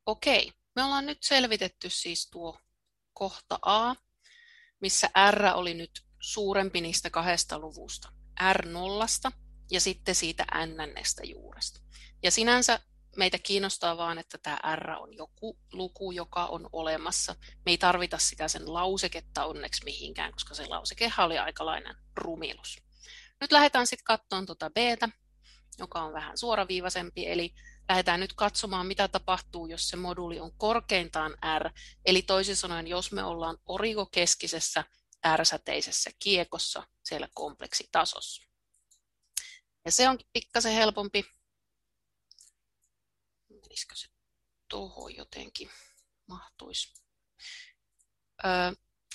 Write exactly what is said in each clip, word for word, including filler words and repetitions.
Okei, me ollaan nyt selvitetty siis tuo kohta A, missä R oli nyt suurempi niistä kahdesta luvusta, R nollasta ja sitten siitä N-nestä juuresta. Ja sinänsä meitä kiinnostaa vaan, että tämä R on joku luku, joka on olemassa. Me ei tarvita sitä sen lauseketta onneksi mihinkään, koska se lausekehan oli aikalainen rumilus. Nyt lähdetään sitten katsomaan tuota B:tä, joka on vähän suoraviivaisempi, eli lähdetään nyt katsomaan, mitä tapahtuu, jos se moduuli on korkeintaan R, eli toisin sanoen, jos me ollaan origokeskisessä R-säteisessä kiekossa siellä kompleksitasossa. Ja se on pikkasen helpompi. Menisikö se tuohon jotenkin? Mahtuisi. Öö,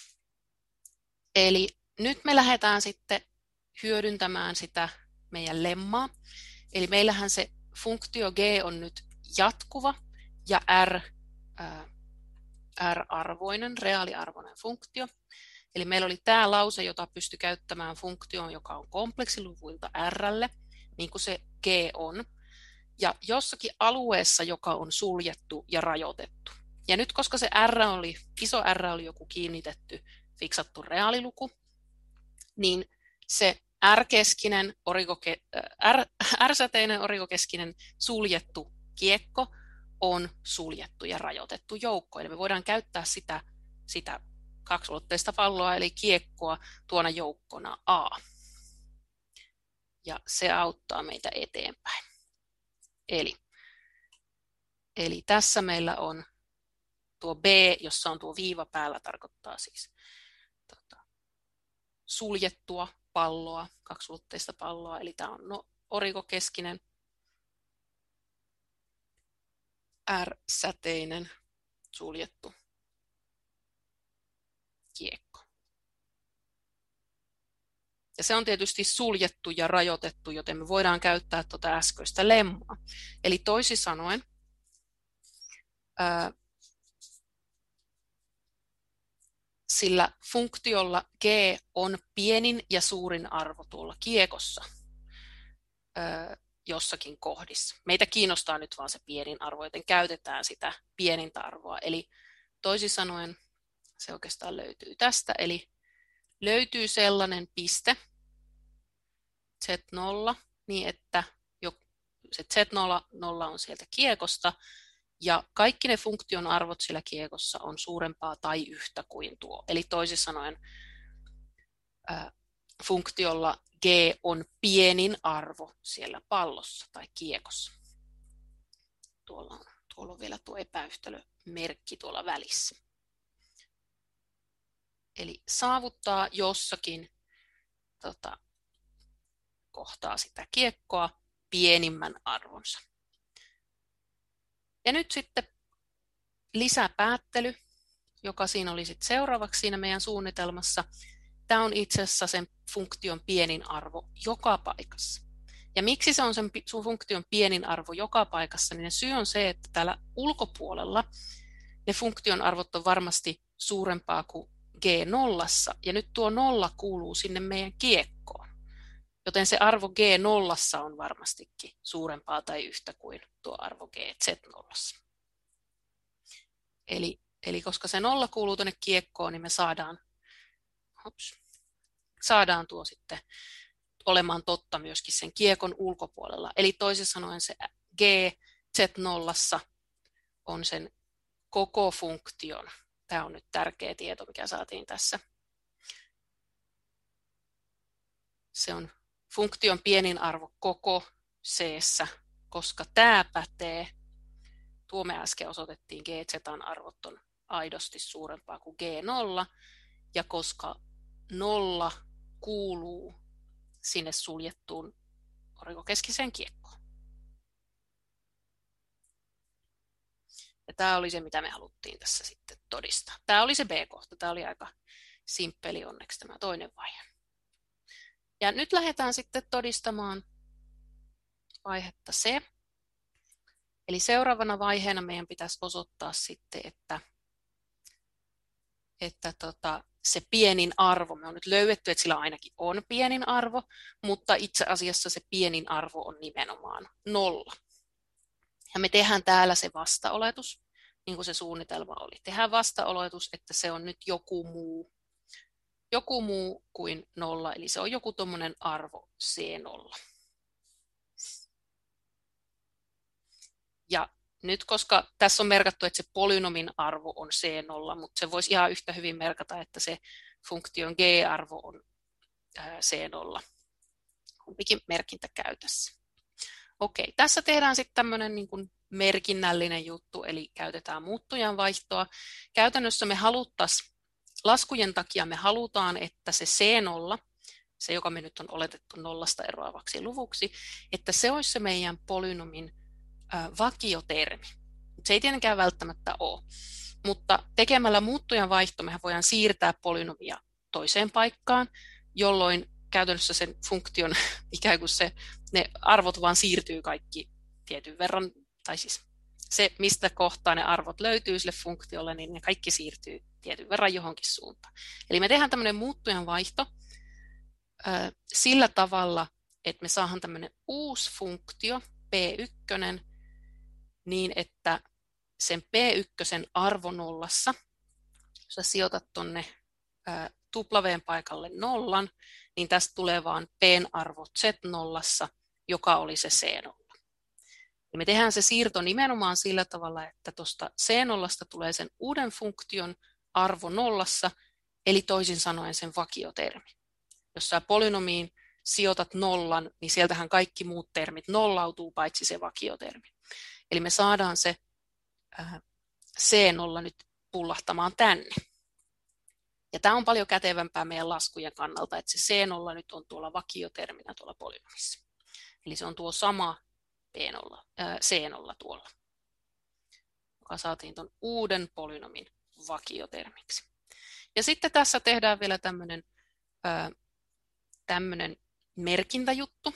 eli nyt me lähdetään sitten hyödyntämään sitä meidän lemmaa. Eli meillähän se funktio G on nyt jatkuva ja R, ää, R-arvoinen, reaaliarvoinen funktio. Eli meillä oli tämä lause, jota pystyi käyttämään funktioon, joka on kompleksiluvuilta R:lle, niin kuin se G on. Ja jossakin alueessa, joka on suljettu ja rajoitettu. Ja nyt koska se R oli, iso R oli joku kiinnitetty, fiksattu reaaliluku, niin se R-keskinen, origoke, R, R-säteinen origokeskinen suljettu kiekko on suljettu ja rajoitettu joukko. Eli me voidaan käyttää sitä, sitä kaksiulotteista palloa eli kiekkoa tuona joukkona A. Ja se auttaa meitä eteenpäin. Eli, eli tässä meillä on tuo B, jossa on tuo viiva päällä, tarkoittaa siis tota, suljettua palloa, kaksiulotteista palloa, eli tämä on no, origokeskinen R-säteinen suljettu kiekko. Ja se on tietysti suljettu ja rajoitettu, joten me voidaan käyttää tuota äskeistä lemmaa. Eli toisin sanoen, ää, sillä funktiolla G on pienin ja suurin arvo tuolla kiekossa ää, jossakin kohdissa. Meitä kiinnostaa nyt vaan se pienin arvo, joten käytetään sitä pienintä arvoa. Eli toisin sanoen se oikeastaan löytyy tästä. Eli löytyy sellainen piste, Z nolla, niin että jo, se Z nolla on sieltä kiekosta, ja kaikki ne funktion arvot sillä kiekossa on suurempaa tai yhtä kuin tuo. Eli toisin sanoen ää, funktiolla G on pienin arvo siellä pallossa tai kiekossa. Tuolla on, tuolla on vielä tuo epäyhtälömerkki tuolla välissä. Eli saavuttaa jossakin tota, kohtaa sitä kiekkoa pienimmän arvonsa. Ja nyt sitten lisäpäättely, joka siinä oli sitten seuraavaksi siinä meidän suunnitelmassa. Tämä on itse asiassa sen funktion pienin arvo joka paikassa. Ja miksi se on sen sun funktion pienin arvo joka paikassa, niin syy on se, että täällä ulkopuolella ne funktion arvot on varmasti suurempaa kuin G nollassa, ja nyt tuo nolla kuuluu sinne meidän kiekkoon. Joten se arvo G nollassa on varmastikin suurempaa tai yhtä kuin tuo arvo G Z nollassa. Eli, eli koska se nolla kuuluu tuonne kiekkoon, niin me saadaan, hops, saadaan tuo sitten olemaan totta myöskin sen kiekon ulkopuolella. Eli toisin sanoen se G Z nollassa on sen koko funktion. Tämä on nyt tärkeä tieto, mikä saatiin tässä. Se on funktion pienin arvo koko C:ssä, koska tämä pätee, tuo me äsken osoitettiin, G Z:n arvot on aidosti suurempaa kuin G nolla, ja koska nolla kuuluu sinne suljettuun origokeskiseen kiekkoon. Ja tämä oli se, mitä me haluttiin tässä sitten todistaa. Tämä oli se B-kohta, tämä oli aika simppeli onneksi tämä toinen vaihe. Ja nyt lähdetään sitten todistamaan vaihetta C. Eli seuraavana vaiheena meidän pitäisi osoittaa sitten, että, että tota, se pienin arvo, me on nyt löydetty, että sillä ainakin on pienin arvo, mutta itse asiassa se pienin arvo on nimenomaan nolla. Ja me tehdään täällä se vastaoletus. niin kuin se suunnitelma oli. Tehdään vastaoletus, että se on nyt joku muu, joku muu kuin nolla, eli se on joku tuommoinen arvo C nolla. Ja nyt, koska tässä on merkattu, että se polynomin arvo on C nolla, mutta se voisi ihan yhtä hyvin merkata, että se funktion G-arvo on C nolla. Kumpikin merkintä käytössä. Okei, tässä tehdään sitten tämmöinen niin kuin merkinnällinen juttu, eli käytetään muuttujan vaihtoa. Käytännössä me haluttaisiin, laskujen takia me halutaan, että se C nolla, se joka me nyt on oletettu nollasta eroavaksi luvuksi, että se olisi se meidän polynomin äh, vakiotermi. Se ei tietenkään välttämättä ole, mutta tekemällä muuttujan vaihto mehän voidaan siirtää polynomia toiseen paikkaan, jolloin käytännössä sen funktion ikään kuin se, ne arvot vaan siirtyy kaikki tietyn verran, tai siis se, mistä kohtaa ne arvot löytyy sille funktiolle, niin ne kaikki siirtyy tietyn verran johonkin suuntaan. Eli me tehdään tämmöinen muuttujan vaihto äh, sillä tavalla, että me saadaan tämmöinen uusi funktio, P yksi, niin että sen P yksi arvo nollassa, jos sä sijoitat tuonne äh, W paikalle nollan, niin tästä tulee vaan P:n arvo Z nollassa, joka oli se C nolla. Ja me tehdään se siirto nimenomaan sillä tavalla, että tuosta C nollasta tulee sen uuden funktion arvo nollassa, eli toisin sanoen sen vakiotermi. Jos sä polynomiin sijoitat nollan, niin sieltähän kaikki muut termit nollautuu, paitsi se vakiotermi. Eli me saadaan se äh, C nolla nyt pullahtamaan tänne. Ja tämä on paljon kätevämpää meidän laskujen kannalta, että se C nolla nyt on tuolla vakioterminä tuolla polynomissa. Eli se on tuo sama P nolla, äh, C nolla tuolla, joka saatiin tuon uuden polynomin vakiotermiksi. Ja sitten tässä tehdään vielä tämmöinen äh, tämmöinen merkintäjuttu,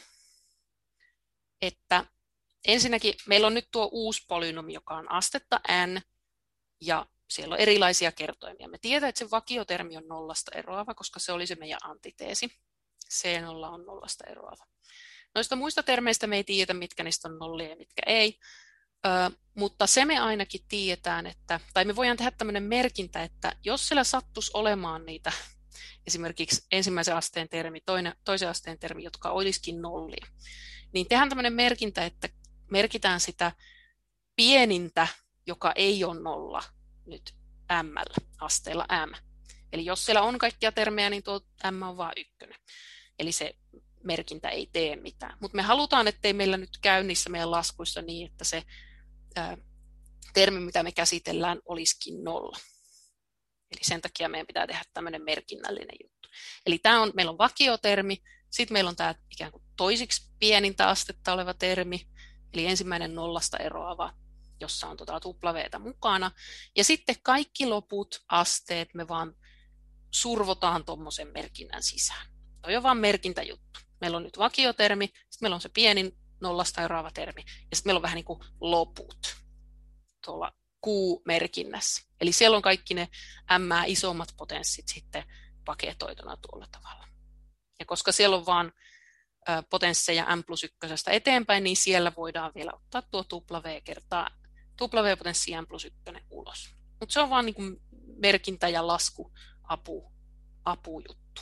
että ensinnäkin meillä on nyt tuo uusi polynomi, joka on astetta n, ja siellä on erilaisia kertoimia. Me tiedetään, että se vakiotermi on nollasta eroava, koska se oli se meidän antiteesi. C nolla on nollasta eroava. Noista muista termeistä me ei tiedetä, mitkä niistä on nollia ja mitkä ei, Ö, mutta se me ainakin tiedetään, että, tai me voidaan tehdä tämmöinen merkintä, että jos siellä sattuisi olemaan niitä esimerkiksi ensimmäisen asteen termi, toinen, toisen asteen termi, jotka olisikin nollia, niin tehdään tämmöinen merkintä, että merkitään sitä pienintä, joka ei ole nolla, nyt m, asteella m. Eli jos siellä on kaikkia termejä, niin tuo m on vain ykkönen. Eli se merkintä ei tee mitään. Mutta me halutaan, ettei meillä nyt käy niissä meidän laskuissa niin, että se ää, termi, mitä me käsitellään, olisikin nolla. Eli sen takia meidän pitää tehdä tämmöinen merkinnällinen juttu. Eli tämä on, meillä on vakiotermi, sitten meillä on tämä ikään kuin toisiksi pienintä astetta oleva termi, eli ensimmäinen nollasta eroava, jossa on tuota W mukana. Ja sitten kaikki loput asteet me vaan survotaan tuommoisen merkinnän sisään. Tuo on vaan merkintäjuttu. Meillä on nyt vakiotermi, sitten meillä on se pienin nollasta eroava termi, ja sitten meillä on vähän niin kuin loput tuolla Q-merkinnässä. Eli siellä on kaikki ne M-isommat potenssit sitten paketoituna tuolla tavalla. Ja koska siellä on vaan potensseja M plus ykkösestä eteenpäin, niin siellä voidaan vielä ottaa tuo W kertaa W-potenssi M plus ykkönen ulos. Mutta se on vaan niin kuin merkintä- ja laskuapu, apujuttu.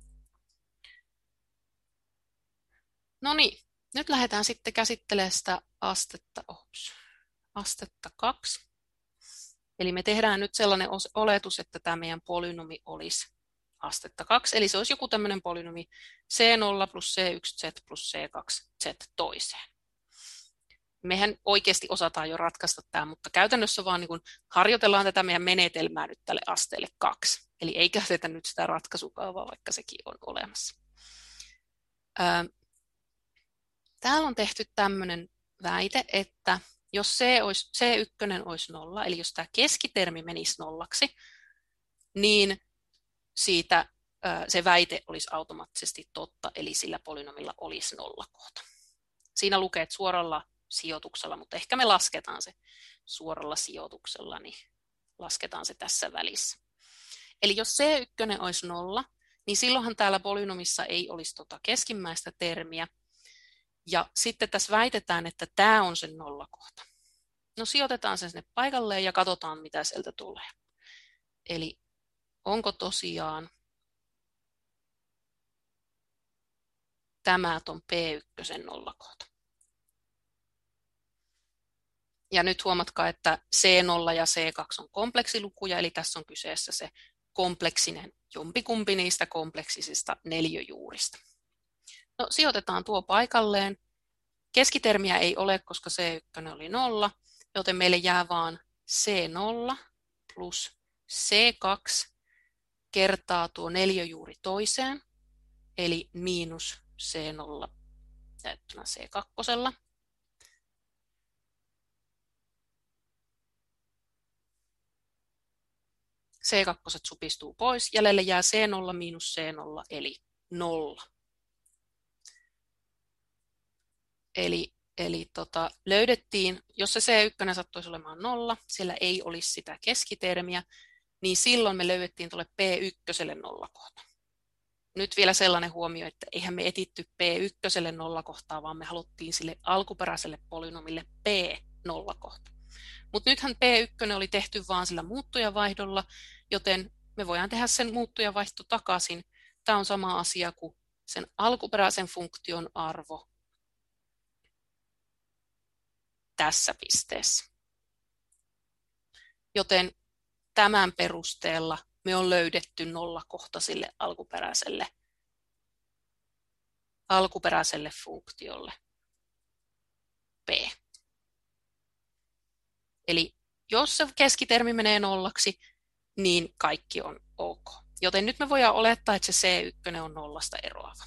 No niin, nyt lähdetään sitten käsittelemään sitä astetta, ops, astetta kaksi. Eli me tehdään nyt sellainen oletus, että tämä meidän polynomi olisi astetta kaksi, eli se olisi joku tämmöinen polynomi C nolla plus C yksi Z plus C kaksi Z toiseen. Mehän oikeasti osataan jo ratkaista tämä, mutta käytännössä vaan niin kuin harjoitellaan tätä meidän menetelmää nyt tälle asteelle kaksi. Eli ei käytetä nyt sitä ratkaisukaavaa, vaikka sekin on olemassa. Täällä on tehty tämmöinen väite, että jos C, olisi, C yksi olisi nolla, eli jos tämä keskitermi menisi nollaksi, niin siitä se väite olisi automaattisesti totta, eli sillä polynomilla olisi nollakohta. Siinä lukee, että suoralla sijoituksella, mutta ehkä me lasketaan se suoralla sijoituksella, niin lasketaan se tässä välissä. Eli jos C yksi olisi nolla, niin silloinhan täällä polynomissa ei olisi tota keskimmäistä termiä. Ja sitten tässä väitetään, että tämä on se nollakohta. No sijoitetaan se sinne paikalleen ja katsotaan, mitä sieltä tulee. Eli onko tosiaan tämä ton P yksi nollakohta. Ja nyt huomatkaa, että C nolla ja C kaksi on kompleksilukuja, eli tässä on kyseessä se kompleksinen jompikumpi niistä kompleksisista neliöjuurista. No sijoitetaan tuo paikalleen. Keskitermiä ei ole, koska C yksi oli nolla, joten meille jää vaan C nolla plus C kaksi kertaa tuo neliöjuuri toiseen, eli miinus C nolla jaettuna C kaksi. C kaksi supistuu pois, jäljelle jää C nolla miinus C nolla, eli nolla. Eli, eli tota, löydettiin, jos se C yksi sattuisi olemaan nolla, siellä ei olisi sitä keskitermiä, niin silloin me löydettiin tuolle P yksi nollakohta. Nyt vielä sellainen huomio, että eihän me etitty P yksi nollakohtaa, vaan me haluttiin sille alkuperäiselle polynomille P nollakohta. Mutta nythän P yksi oli tehty vaan sillä muuttujavaihdolla, joten me voidaan tehdä sen muuttujavaihto takaisin. Tämä on sama asia kuin sen alkuperäisen funktion arvo tässä pisteessä. Joten tämän perusteella me on löydetty nollakohta sille alkuperäiselle, alkuperäiselle funktiolle P. Eli jos se keskitermi menee nollaksi, niin kaikki on ok. Joten nyt me voidaan olettaa, että se C yksi on nollasta eroava.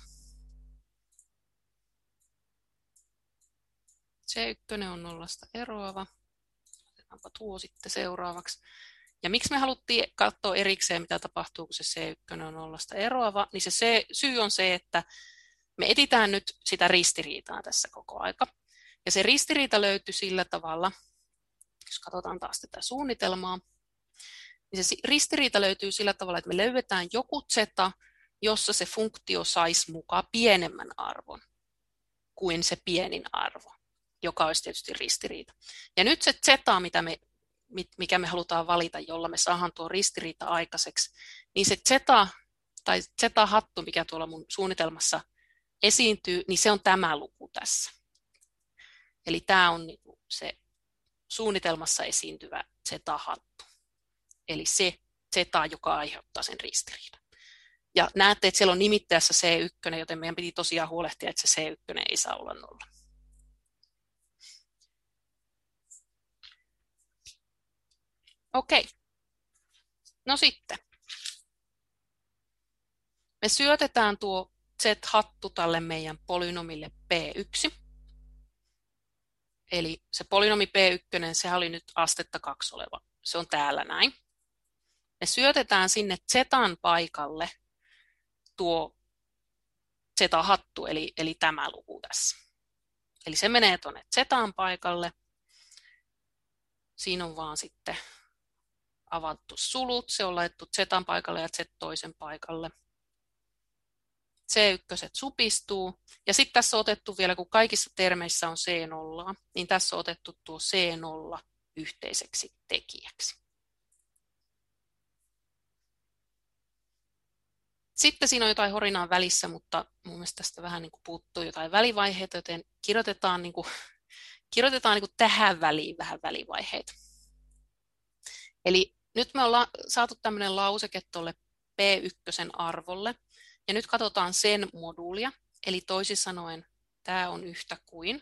C yksi on nollasta eroava. Otetaanpa tuo sitten seuraavaksi. Ja miksi me haluttiin katsoa erikseen, mitä tapahtuu, kun se C yksi on nollasta eroava, niin se C, syy on se, että me etsitään nyt sitä ristiriitaa tässä koko aika. Ja se ristiriita löytyi sillä tavalla, jos katsotaan taas tätä suunnitelmaa, niin se ristiriita löytyy sillä tavalla, että me löydetään joku zeta, jossa se funktio saisi mukaan pienemmän arvon kuin se pienin arvo, joka olisi tietysti ristiriita. Ja nyt se zeta, mitä me, mikä me halutaan valita, jolla me saadaan tuo ristiriita aikaiseksi, niin se zeta tai zeta-hattu, mikä tuolla mun suunnitelmassa esiintyy, niin se on tämä luku tässä. Eli tämä on se suunnitelmassa esiintyvä zeta-hattu. Eli se zeta, joka aiheuttaa sen ristiriidan. Ja näette, että siellä on nimittäjässä C yksi, joten meidän piti tosiaan huolehtia, että se C yksi ei saa olla nolla. Okei. No sitten. Me syötetään tuo z-hattu tälle meidän polynomille P yksi. Eli se polynomi P yksi, se oli nyt astetta kaksi oleva. Se on täällä näin. Me syötetään sinne zetan paikalle tuo zeta-hattu, eli, eli tämä luku tässä. Eli se menee tuonne zetan paikalle. Siinä on vaan sitten avattu sulut. Se on laittu zetan paikalle ja z toisen paikalle. C yksi supistuu. Ja sitten tässä on otettu vielä, kun kaikissa termeissä on C nolla, niin tässä on otettu tuo C nolla yhteiseksi tekijäksi. Sitten siinä on jotain horinaa välissä, mutta mun mielestä tästä vähän niin kuin puuttuu jotain välivaiheita, joten kirjoitetaan, niin kuin, kirjoitetaan niin kuin tähän väliin vähän välivaiheita. Eli nyt me ollaan saatu tämmöinen lauseke tuolle P yksi arvolle, ja nyt katsotaan sen moduulia, eli toisin sanoen tämä on yhtä kuin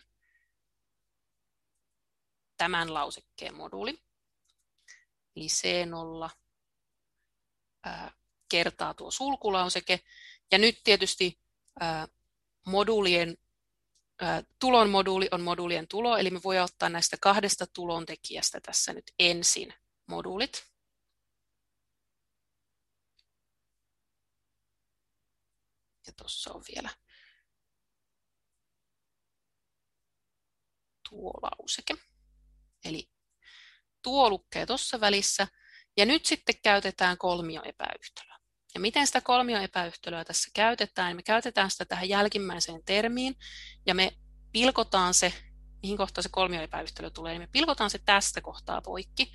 tämän lausekkeen moduuli, eli C nolla ää, kertaa tuo sulkulauseke, ja nyt tietysti ää, moduulien, ää, tulon moduuli on moduulien tulo, eli me voidaan ottaa näistä kahdesta tulontekijästä tässä nyt ensin moduulit. Ja tuossa on vielä tuo lauseke. Eli tuo lukee tuossa välissä. Ja nyt sitten käytetään kolmioepäyhtälöä. Ja miten sitä kolmioepäyhtälöä tässä käytetään? Me käytetään sitä tähän jälkimmäiseen termiin. Ja me pilkotaan se mihin kohtaan se kolmioepäyhtälö tulee, niin me pilkotaan se tästä kohtaa poikki.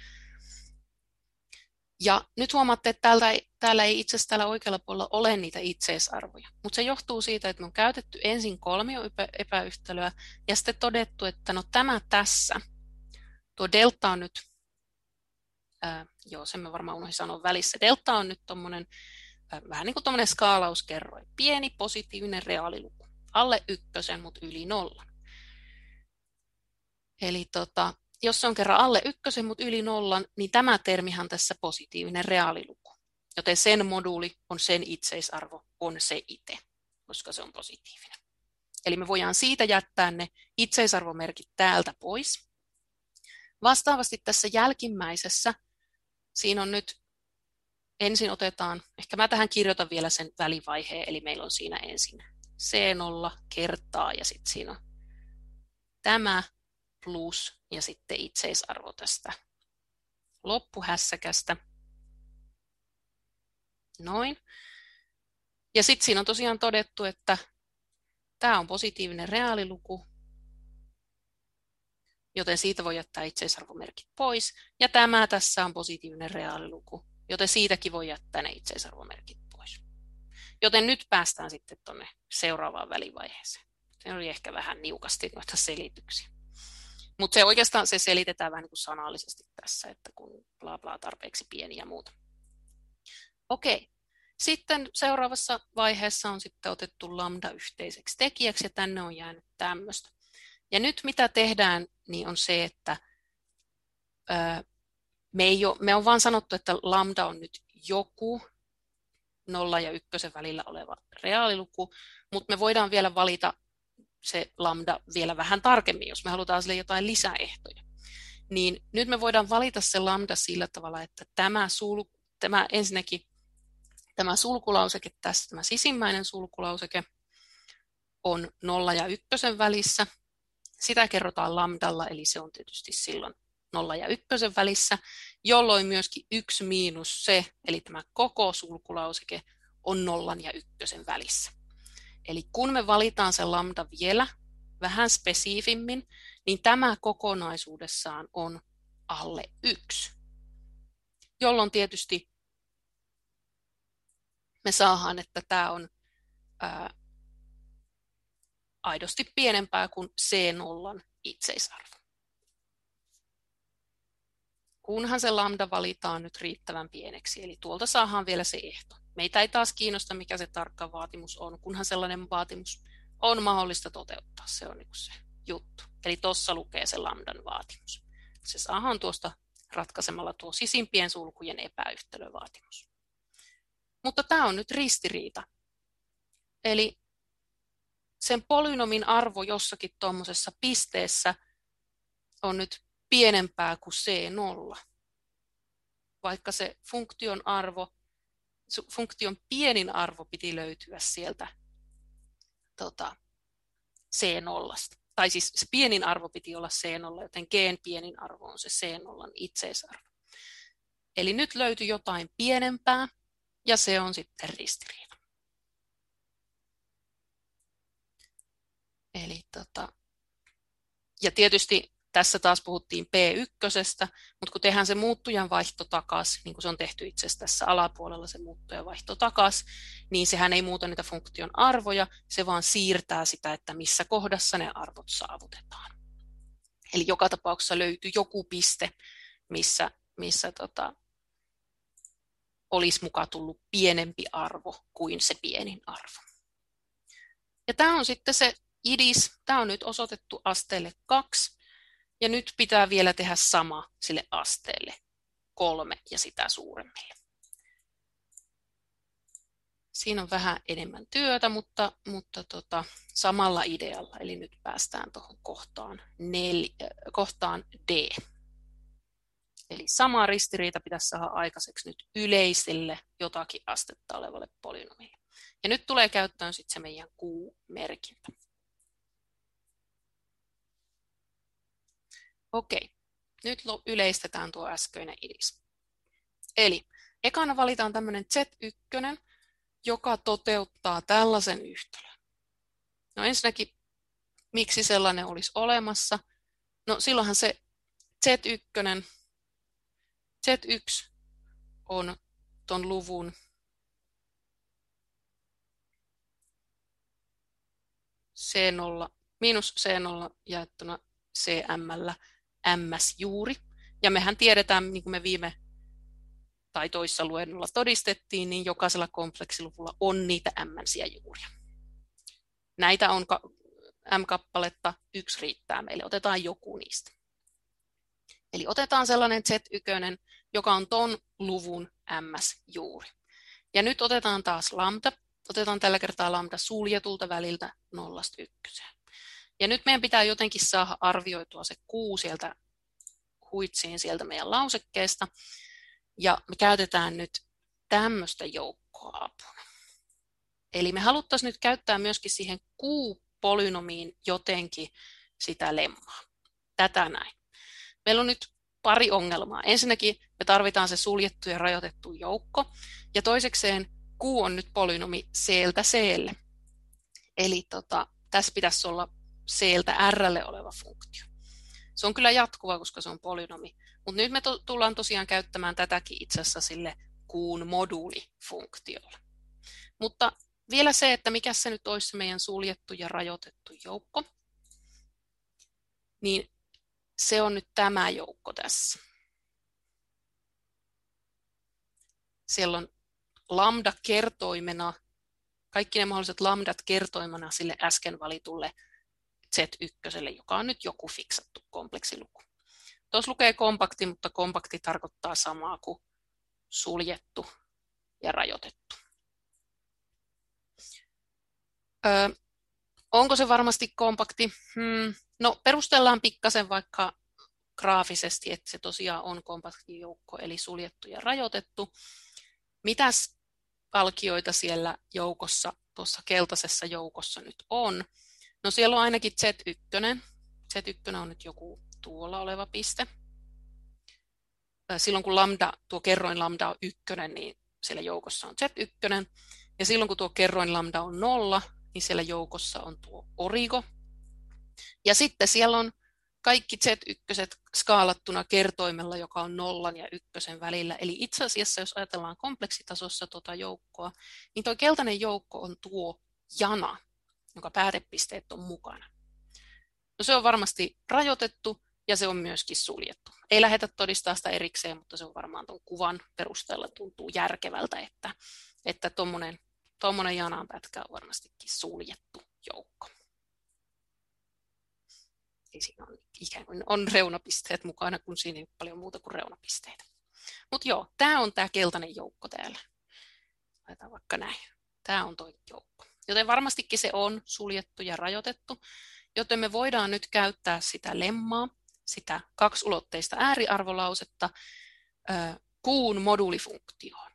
Ja nyt huomaatte, että täällä ei, täällä ei itse asiassa täällä oikealla puolella ole niitä itseisarvoja, mutta se johtuu siitä, että me on käytetty ensin kolmioepäyhtälöä ja sitten todettu, että no tämä tässä, tuo delta on nyt, ää, joo sen mä varmaan unohdin sanoa välissä, delta on nyt tommonen, ää, vähän niin kuin tommonen skaalauskerroin, pieni positiivinen reaaliluku, alle ykkösen, mutta yli nollan. Eli tota, jos se on kerran alle ykkösen, mutta yli nollan, niin tämä termihan tässä positiivinen reaaliluku. Joten sen moduuli on sen itseisarvo, on se itse, koska se on positiivinen. Eli me voidaan siitä jättää ne itseisarvomerkit täältä pois. Vastaavasti tässä jälkimmäisessä, siinä on nyt, ensin otetaan, ehkä mä tähän kirjoitan vielä sen välivaiheen, eli meillä on siinä ensin C nolla kertaa ja sitten siinä on tämä plus ja sitten itseisarvo tästä loppuhässäkästä. Noin. Ja sitten siinä on tosiaan todettu, että tämä on positiivinen reaaliluku, joten siitä voi jättää itseisarvomerkit pois. Ja tämä tässä on positiivinen reaaliluku, joten siitäkin voi jättää ne itseisarvomerkit pois. Joten nyt päästään sitten tuonne seuraavaan välivaiheeseen. Se oli ehkä vähän niukasti noita selityksiä. Mutta se oikeastaan se selitetään vähän niin kuin sanallisesti tässä, että kun bla bla tarpeeksi pieni ja muuta. Okei. Sitten seuraavassa vaiheessa on sitten otettu lambda yhteiseksi tekijäksi ja tänne on jäänyt tämmöistä. Ja nyt mitä tehdään, niin on se, että öö, me, ei ole, me on vaan sanottu, että lambda on nyt joku nolla ja ykkösen välillä oleva reaaliluku, mutta me voidaan vielä valita se lambda vielä vähän tarkemmin, jos me halutaan sille jotain lisäehtoja. Niin nyt me voidaan valita se lambda sillä tavalla, että tämä, sul, tämä ensinnäkin tämä sulkulauseke tässä, tämä sisimmäinen sulkulauseke on nolla ja ykkösen välissä. Sitä kerrotaan lambdalla, eli se on tietysti silloin nolla ja ykkösen välissä, jolloin myöskin yksi miinus se, eli tämä koko sulkulauseke on nollan ja ykkösen välissä. Eli kun me valitaan se lambda vielä vähän spesiifimmin, niin tämä kokonaisuudessaan on alle yksi, jolloin tietysti me saadaan, että tämä on ää, aidosti pienempää kuin C nolla itseisarvo. Kunhan se lambda valitaan nyt riittävän pieneksi, eli tuolta saadaan vielä se ehto. Meitä ei taas kiinnosta, mikä se tarkka vaatimus on, kunhan sellainen vaatimus on mahdollista toteuttaa. Se on niin se juttu. Eli tuossa lukee se lambdan vaatimus. Se saadaan tuosta ratkaisemalla tuo sisimpien sulkujen epäyhtälövaatimus. Mutta tämä on nyt ristiriita. Eli sen polynomin arvo jossakin tuommoisessa pisteessä on nyt pienempää kuin C nolla. Vaikka se funktion arvo, funktion pienin arvo piti löytyä sieltä tota, C nolla. Tai siis se pienin arvo piti olla C nolla, joten G:n pienin arvo on se C nolla itseisarvo. Eli nyt löytyi jotain pienempää. Ja se on sitten ristiriita. Eli tota, ja tietysti tässä taas puhuttiin P ykkösestä, mutta kun tehdään se muuttujan vaihto takaisin, niin kuin se on tehty itse asiassa tässä alapuolella se muuttujan vaihto takaisin, niin sehän ei muuta niitä funktion arvoja, se vaan siirtää sitä, että missä kohdassa ne arvot saavutetaan. Eli joka tapauksessa löytyy joku piste, missä, missä tota, olisi mukaan tullut pienempi arvo kuin se pienin arvo. Ja tämä on sitten se idis, tämä on nyt osoitettu asteelle kaksi, ja nyt pitää vielä tehdä sama sille asteelle kolme ja sitä suuremmille. Siinä on vähän enemmän työtä, mutta, mutta tota, samalla idealla, eli nyt päästään tuohon kohtaan, nel, kohtaan D. Eli sama ristiriita pitäisi saada aikaiseksi nyt yleiselle jotakin astetta olevalle polynomille. Ja nyt tulee käyttöön sitten se meidän Q-merkintä. Okei, nyt yleistetään tuo äskeinen idis. Eli ekana valitaan tämmöinen Z yksi, joka toteuttaa tällaisen yhtälön. No ensinnäkin, miksi sellainen olisi olemassa? No silloinhan se Z yksi, Z yksi on ton luvun C nolla miinus C nolla jaettuna C M ms juuri. Ja mehän tiedetään, niin kuin me viime tai toissa luennolla todistettiin, niin jokaisella kompleksiluvulla on niitä m-siä juuria. Näitä on m-kappaletta, yksi riittää meille, otetaan joku niistä. Eli otetaan sellainen Z yksi, joka on ton luvun ms-juuri. Ja nyt otetaan taas lambda, otetaan tällä kertaa lambda suljetulta väliltä nollasta ykköseen. Ja nyt meidän pitää jotenkin saada arvioitua se Q sieltä huitsiin sieltä meidän lausekkeesta. Ja me käytetään nyt tämmöistä joukkoa apuna. Eli me haluttaisiin nyt käyttää myöskin siihen Q-polynomiin jotenkin sitä lemmaa. Tätä näin. Meillä on nyt pari ongelmaa. Ensinnäkin me tarvitaan se suljettu ja rajoitettu joukko. Ja toisekseen Q on nyt polynomi C:ltä C:lle. Eli tota, tässä pitäisi olla C:ltä R:lle oleva funktio. Se on kyllä jatkuva, koska se on polynomi. Mutta nyt me to- tullaan tosiaan käyttämään tätäkin itse asiassa sille Q:n moduulifunktiolle. Mutta vielä se, että mikä se nyt olisi se meidän suljettu ja rajoitettu joukko, niin se on nyt tämä joukko tässä. Siellä on lambda kertoimena, kaikki ne mahdolliset lambdat kertoimena sille äsken valitulle Z yksi, joka on nyt joku fiksattu kompleksiluku. Tuossa lukee kompakti, mutta kompakti tarkoittaa samaa kuin suljettu ja rajoitettu. Öö, onko se varmasti kompakti? Hmm. No perustellaan pikkasen vaikka graafisesti, että se tosiaan on kompakti joukko, eli suljettu ja rajoitettu. Mitäs alkioita siellä joukossa, tuossa keltaisessa joukossa nyt on? No siellä on ainakin Z yksi. Z yksi on nyt joku tuolla oleva piste. Silloin kun lambda, tuo kerroin lambda on ykkönen, niin siellä joukossa on Z yksi. Ja silloin kun tuo kerroin lambda on nolla, niin siellä joukossa on tuo origo. Ja sitten siellä on kaikki Z yksi skaalattuna kertoimella, joka on nollan ja ykkösen välillä. Eli itse asiassa, jos ajatellaan kompleksitasossa tuota joukkoa, niin tuo keltainen joukko on tuo jana, jonka päätepisteet on mukana. No se on varmasti rajoitettu ja se on myöskin suljettu. Ei lähdetä todistaa sitä erikseen, mutta se on varmaan tuon kuvan perusteella tuntuu järkevältä, että, että tuommoinen tuommoinen jananpätkä on varmastikin suljettu joukko. Eli siinä on ikään kuin on reunapisteet mukana, kun siinä ei ole paljon muuta kuin reunapisteitä. Mutta joo, tämä on tämä keltainen joukko täällä. Laitetaan vaikka näin. Tämä on tuo joukko. Joten varmastikin se on suljettu ja rajoitettu, joten me voidaan nyt käyttää sitä lemmaa, sitä kaksiulotteista ääriarvolausetta Q:n moduulifunktioon.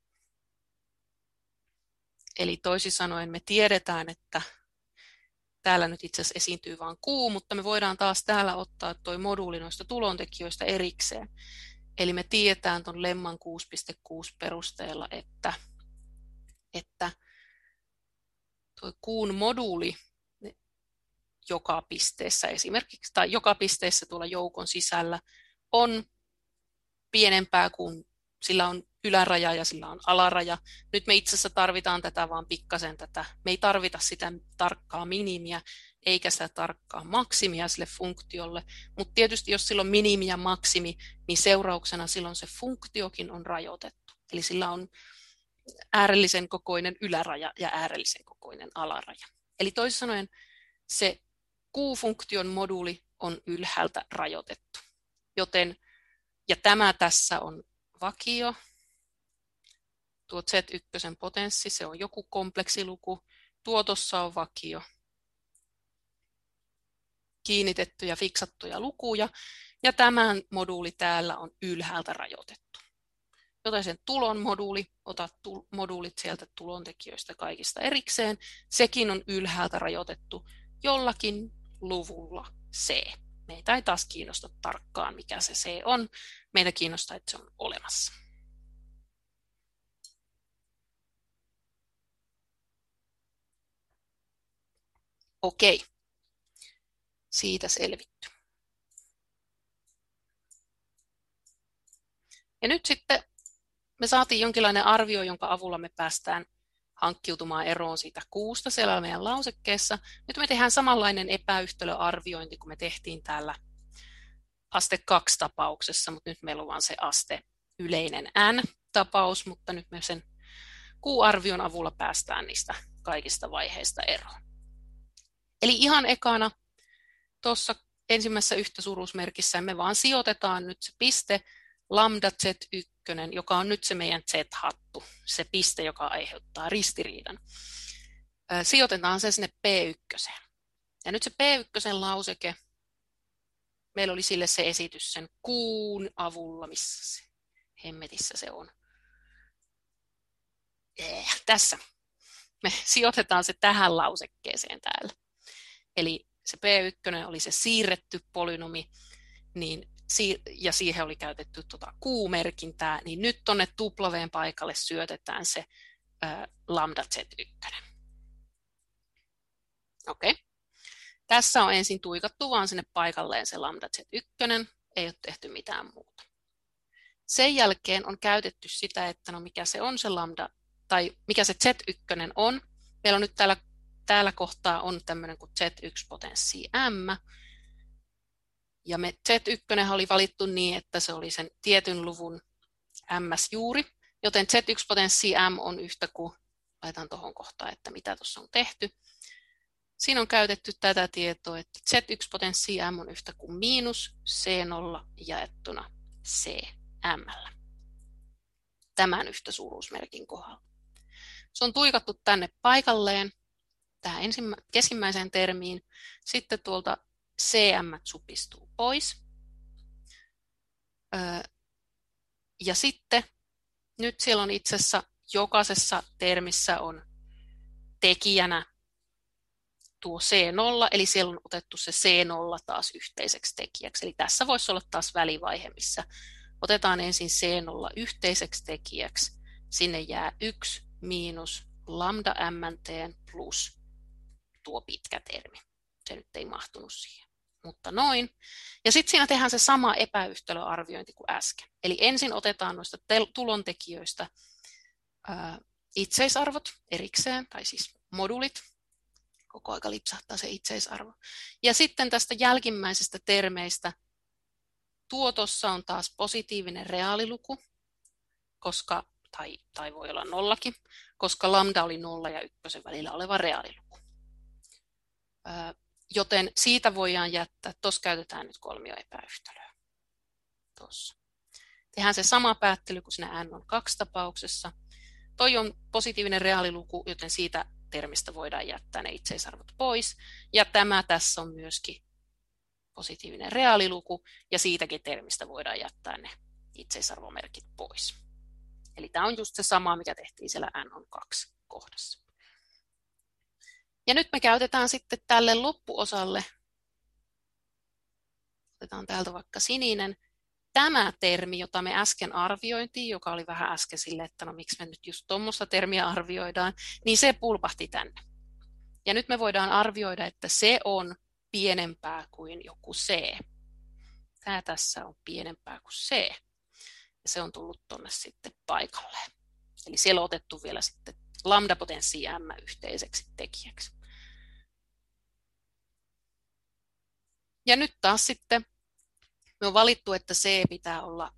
Eli toisin sanoen me tiedetään, että täällä nyt itse asiassa esiintyy vain Q, mutta me voidaan taas täällä ottaa tuo moduuli noista tulontekijöistä erikseen. Eli me tiedetään tuon lemman kuusi pilkku kuusi perusteella, että, että tuo Q:n moduuli joka pisteessä esimerkiksi, tai joka pisteessä tuolla joukon sisällä on pienempää kuin sillä on yläraja ja sillä on alaraja. Nyt me itse asiassa tarvitaan tätä vaan pikkasen tätä. Me ei tarvita sitä tarkkaa minimiä eikä sitä tarkkaa maksimia sille funktiolle, mutta tietysti jos sillä on minimi ja maksimi, niin seurauksena silloin se funktiokin on rajoitettu. Eli sillä on äärellisen kokoinen yläraja ja äärellisen kokoinen alaraja. Eli toisin sanoen se Q-funktion moduuli on ylhäältä rajoitettu. Joten, ja tämä tässä on vakio. Tuo Z yksi potenssi, se on joku kompleksiluku. Tuo tuossa on vakio. Kiinnitettyjä, fiksattuja lukuja. Ja tämän moduuli täällä on ylhäältä rajoitettu. Joten sen tulon moduuli, ota tul- moduulit sieltä tulontekijöistä kaikista erikseen. Sekin on ylhäältä rajoitettu jollakin luvulla C. Meitä ei taas kiinnosta tarkkaan, mikä se C on. Meitä kiinnostaa, että se on olemassa. Okei. Siitä selvitty. Ja nyt sitten me saatiin jonkinlainen arvio, jonka avulla me päästään hankkiutumaan eroon siitä kuusta siellä meidän lausekkeessa. Nyt me tehdään samanlainen epäyhtälöarviointi, kun me tehtiin täällä aste kaksi tapauksessa, mutta nyt meillä on vain se aste yleinen n-tapaus, mutta nyt me sen Q-arvion avulla päästään niistä kaikista vaiheista eroon. Eli ihan ekana tuossa ensimmäisessä yhtäsuuruusmerkissä me vaan sijoitetaan nyt se piste lambda z yksi, joka on nyt se meidän z-hattu, se piste, joka aiheuttaa ristiriidan. Sijoitetaan se sinne P yksi. Ja nyt se P yksi lauseke, meillä oli sille se esitys sen kuun avulla, missä se hemmetissä se on. Eh, tässä. Me sijoitetaan se tähän lausekkeeseen täällä. Eli se P yksi oli se siirretty polynomi, niin, ja siihen oli käytetty tuota Q-merkintää, niin nyt tuonne tuplaveen paikalle syötetään se ä, lambda z yksi. Okei. Okay. Tässä on ensin tuikattu vaan sinne paikalleen se lambda z yksi, ei ole tehty mitään muuta. Sen jälkeen on käytetty sitä, että no mikä se on se lambda, tai mikä se z yksi on. Meillä on nyt täällä, täällä kohtaa on tämmöinen kuin z yksi potenssi m. Ja me z yksi oli valittu niin, että se oli sen tietyn luvun ms-juuri, joten z yksi potenssi m on yhtä kuin, laitan tuohon kohtaan, että mitä tuossa on tehty. Siinä on käytetty tätä tietoa, että z yksi potenssi m on yhtä kuin miinus c nolla jaettuna cm. Tämän yhtäsuuruusmerkin kohdalla. Se on tuikattu tänne paikalleen, tähän keskimmäiseen termiin. Sitten tuolta cm supistuu pois. Ja sitten nyt siellä on itse asiassa jokaisessa termissä on tekijänä tuo c nolla, eli siellä on otettu se c nolla taas yhteiseksi tekijäksi. Eli tässä voisi olla taas välivaihe, missä otetaan ensin c nolla yhteiseksi tekijäksi. Sinne jää yksi miinus lambda mnt plus tuo pitkä termi. Se nyt ei mahtunut siihen, mutta noin. Ja sitten siinä tehdään se sama epäyhtälöarviointi kuin äsken. Eli ensin otetaan noista tulontekijöistä ää, itseisarvot erikseen, tai siis modulit. Koko aika lipsahtaa se itseisarvo. Ja sitten tästä jälkimmäisestä termeistä tuotossa on taas positiivinen reaaliluku, koska, tai, tai voi olla nollakin, koska lambda oli nolla ja ykkösen välillä oleva reaaliluku. Ö, joten siitä voidaan jättää, tuossa käytetään nyt kolmioepäyhtälöä. Tuossa. Tehdään se sama päättely kuin siinä n on kaksi tapauksessa. Toi on positiivinen reaaliluku, joten siitä termistä voidaan jättää ne itseisarvot pois. Ja tämä tässä on myöskin positiivinen reaaliluku, ja siitäkin termistä voidaan jättää ne itseisarvomerkit pois. Eli tämä on just se sama, mikä tehtiin siellä n on kaksi kohdassa. Ja nyt me käytetään sitten tälle loppuosalle, otetaan täältä vaikka sininen, tämä termi, jota me äsken arviointiin, joka oli vähän äsken sille, että no miksi me nyt just tuommoista termiä arvioidaan, niin se pulpahti tänne. Ja nyt me voidaan arvioida, että se on pienempää kuin joku c. Tämä tässä on pienempää kuin c. Ja se on tullut tuonne sitten paikalleen. Eli siellä on otettu vielä sitten lambda-potenssi m yhteiseksi tekijäksi. Ja nyt taas sitten me on valittu, että C pitää olla,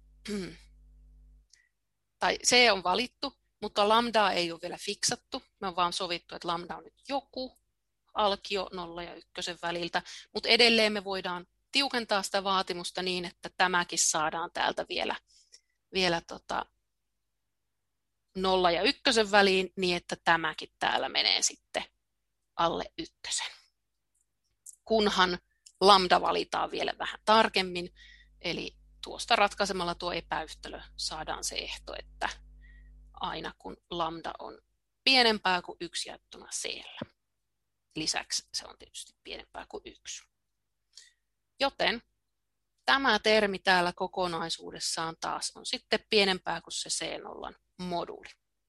tai C on valittu, mutta lambdaa ei ole vielä fiksattu. Me on vaan sovittu, että lambda on nyt joku alkio nolla ja ykkösen väliltä, mutta edelleen me voidaan tiukentaa sitä vaatimusta niin, että tämäkin saadaan täältä vielä, vielä tota nolla ja ykkösen väliin, niin että tämäkin täällä menee sitten alle ykkösen. Kunhan lambda valitaan vielä vähän tarkemmin, eli tuosta ratkaisemalla tuo epäyhtälö saadaan se ehto, että aina kun lambda on pienempää kuin yksi jaettuna c-llä. Lisäksi se on tietysti pienempää kuin yksi. Joten tämä termi täällä kokonaisuudessaan taas on sitten pienempää kuin se c nolla moduuli.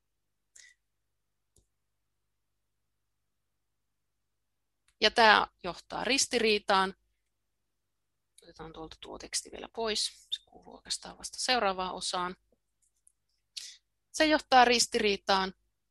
Ja tämä johtaa ristiriitaan. Otetaan tuolta tuo teksti vielä pois. Se kuuluu oikeastaan vasta seuraavaan osaan. Se johtaa ristiriitaan,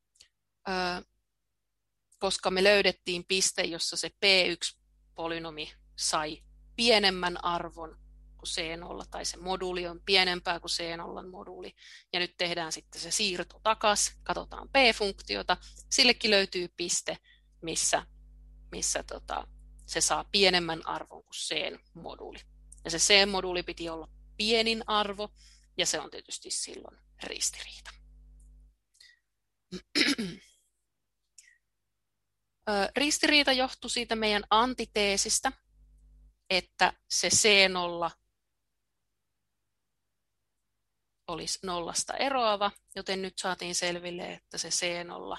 koska me löydettiin piste, jossa se P yksi-polynomi sai pienemmän arvon kuin C nolla, tai se moduuli on pienempää kuin C nolla moduuli. Ja nyt tehdään sitten se siirto takaisin, katsotaan P-funktiota, sillekin löytyy piste, missä, missä tota, se saa pienemmän arvon kuin C-moduuli. Ja se C-moduuli piti olla pienin arvo, ja se on tietysti silloin ristiriita. Ristiriita johtui siitä meidän antiteesistä, että se C nolla olisi nollasta eroava, joten nyt saatiin selville, että se C nolla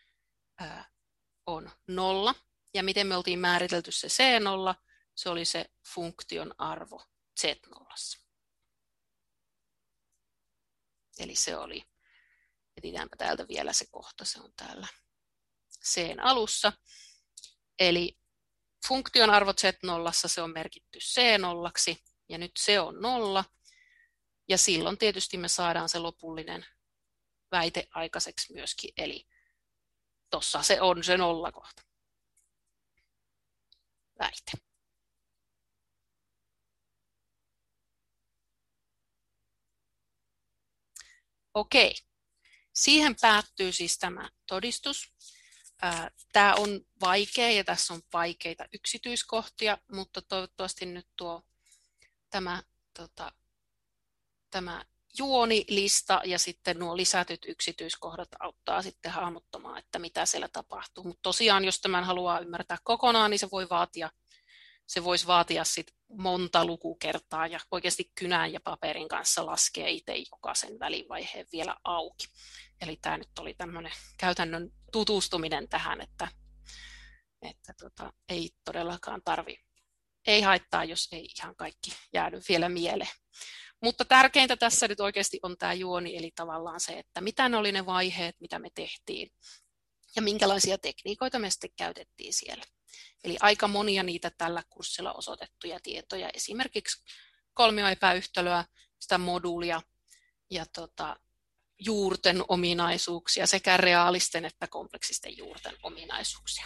on nolla. Ja miten me oltiin määritelty se C nolla, se oli se funktion arvo Z nolla. Eli se oli, etitäänpä täältä vielä se kohta, se on täällä C:n alussa. Eli funktion arvo Z nolla se on merkitty C nollaksi, ja nyt se on nolla. Ja silloin tietysti me saadaan se lopullinen väite aikaiseksi myöskin, eli tuossa se on se nollakohta. Väite. Okei, siihen päättyy siis tämä todistus. Tämä on vaikea ja tässä on vaikeita yksityiskohtia, mutta toivottavasti nyt tuo tämä, tota, tämä juonilista ja sitten nuo lisätyt yksityiskohdat auttaa sitten hahmottamaan, että mitä siellä tapahtuu. Mutta tosiaan, jos tämän haluaa ymmärtää kokonaan, niin se voi vaatia, se voisi vaatia sit monta lukukertaa ja oikeasti kynän ja paperin kanssa laskee itse jokaisen välivaiheen vielä auki. Eli tämä nyt oli tämmöinen käytännön tutustuminen tähän, että, että tota, ei todellakaan tarvi, ei haittaa, jos ei ihan kaikki jäädy vielä mieleen. Mutta tärkeintä tässä nyt oikeasti on tämä juoni, eli tavallaan se, että mitä ne oli ne vaiheet, mitä me tehtiin ja minkälaisia tekniikoita me sitten käytettiin siellä. Eli aika monia niitä tällä kurssilla osoitettuja tietoja, esimerkiksi kolmioepäyhtälöä, sitä moduulia ja tota, juurten ominaisuuksia, sekä reaalisten että kompleksisten juurten ominaisuuksia.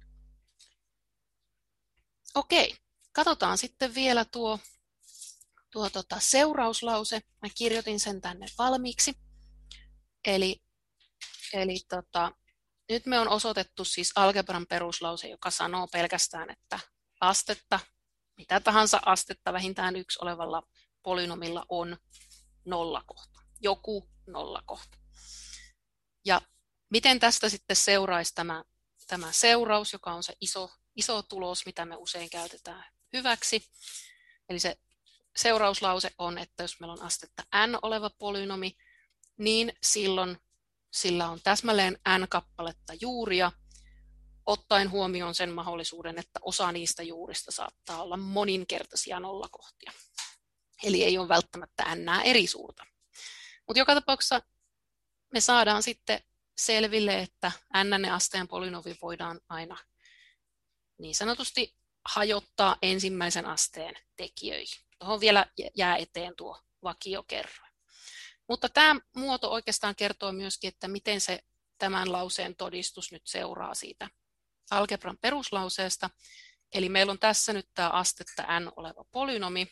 Okei, katsotaan sitten vielä tuo, tuo tota seurauslause. Mä kirjoitin sen tänne valmiiksi. Eli, eli tota, nyt me on osoitettu siis algebran peruslause, joka sanoo pelkästään, että astetta, mitä tahansa astetta vähintään yksi olevalla polynomilla on nollakohta. Joku nollakohta. Ja miten tästä sitten seuraisi tämä, tämä seuraus, joka on se iso, iso tulos, mitä me usein käytetään hyväksi. Eli se seurauslause on, että jos meillä on astetta n oleva polynomi, niin silloin sillä on täsmälleen n kappaletta juuria, ottaen huomioon sen mahdollisuuden, että osa niistä juurista saattaa olla moninkertaisia nollakohtia. Eli ei ole välttämättä n eri suurta. Mutta joka tapauksessa me saadaan sitten selville, että n asteen polynomi voidaan aina niin sanotusti hajottaa ensimmäisen asteen tekijöihin. Tuohon vielä jää eteen tuo vakiokerroin. Mutta tämä muoto oikeastaan kertoo myöskin, että miten se tämän lauseen todistus nyt seuraa siitä algebran peruslauseesta. Eli meillä on tässä nyt tämä astetta n oleva polynomi.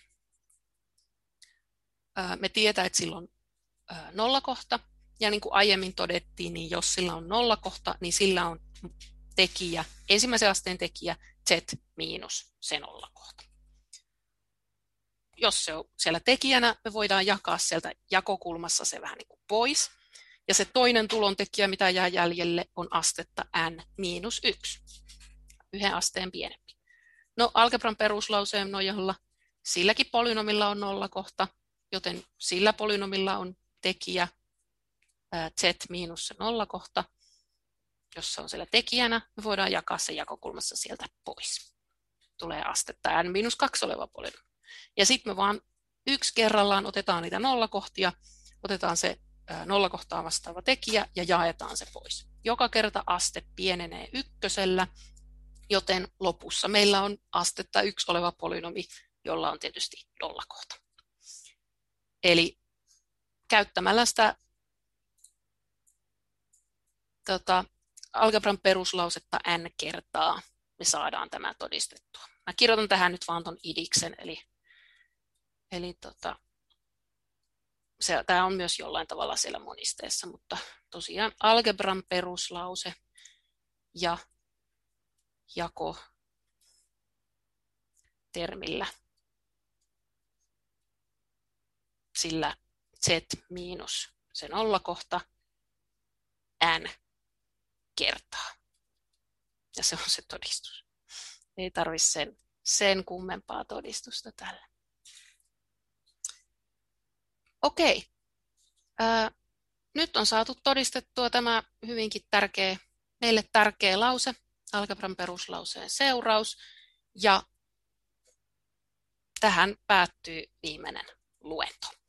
Me tiedetään, että sillä on nollakohta. Ja niin kuin aiemmin todettiin, niin jos sillä on nollakohta, niin sillä on tekijä, ensimmäisen asteen tekijä z miinus se nollakohta. Jos se on siellä tekijänä, me voidaan jakaa sieltä jakokulmassa se vähän niin kuin pois. Ja se toinen tulontekijä, mitä jää jäljelle, on astetta n miinus yksi. Yhden asteen pienempi. No algebran peruslauseen nojalla silläkin polynomilla on nollakohta, joten sillä polynomilla on tekijä z miinus se nollakohta. Jos se on siellä tekijänä, me voidaan jakaa se jakokulmassa sieltä pois. Tulee astetta n miinus kaksi oleva polynomi. Ja sitten me vaan yksi kerrallaan otetaan niitä nollakohtia, otetaan se nollakohtaa vastaava tekijä ja jaetaan se pois. Joka kerta aste pienenee ykkösellä, joten lopussa meillä on astetta yksi oleva polynomi, jolla on tietysti nollakohta. Eli käyttämällä sitä tota, algebran peruslausetta n kertaa me saadaan tämä todistettua. Mä kirjoitan tähän nyt vaan ton idiksen, eli, eli tota, se, tämä on myös jollain tavalla siellä monisteessa, mutta tosiaan algebran peruslause ja jako termillä sillä z miinus se nollakohta n kertaa. Ja se on se todistus. Ei tarvitse sen, sen kummempaa todistusta tällä. Okei. Ää, nyt on saatu todistettua tämä hyvinkin tärkeä, meille tärkeä lause, algebran peruslauseen seuraus. Ja tähän päättyy viimeinen luento.